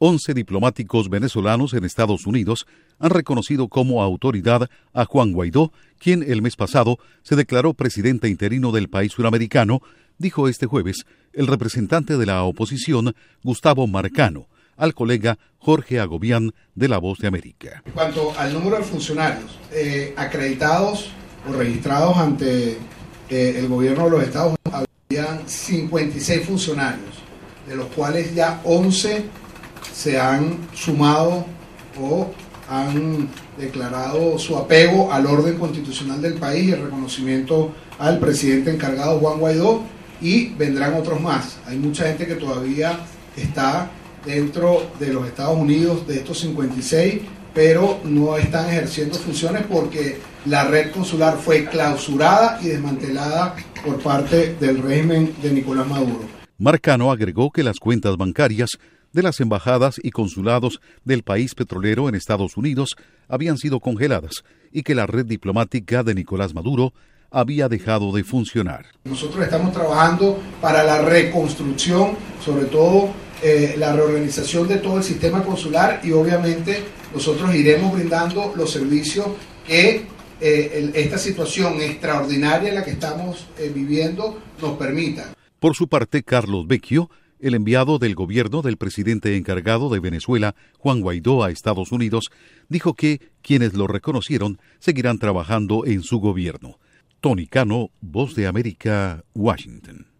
11 diplomáticos venezolanos en Estados Unidos han reconocido como autoridad a Juan Guaidó, quien el mes pasado se declaró presidente interino del país suramericano, dijo este jueves el representante de la oposición, Gustavo Marcano, al colega Jorge Agobián de La Voz de América. En cuanto al número de funcionarios acreditados o registrados ante el gobierno de los Estados Unidos, habían 56 funcionarios, de los cuales ya 11 se han sumado o han declarado su apego al orden constitucional del país y el reconocimiento al presidente encargado Juan Guaidó, y vendrán otros más. Hay mucha gente que todavía está dentro de los Estados Unidos de estos 56, pero no están ejerciendo funciones porque la red consular fue clausurada y desmantelada por parte del régimen de Nicolás Maduro. Marcano agregó que las cuentas bancarias de las embajadas y consulados del país petrolero en Estados Unidos habían sido congeladas y que la red diplomática de Nicolás Maduro había dejado de funcionar. Nosotros estamos trabajando para la reconstrucción, sobre todo la reorganización de todo el sistema consular, y obviamente nosotros iremos brindando los servicios que esta situación extraordinaria en la que estamos viviendo nos permita. Por su parte, Carlos Vecchio, el enviado del gobierno del presidente encargado de Venezuela, Juan Guaidó, a Estados Unidos, dijo que quienes lo reconocieron seguirán trabajando en su gobierno. Tony Cano, Voz de América, Washington.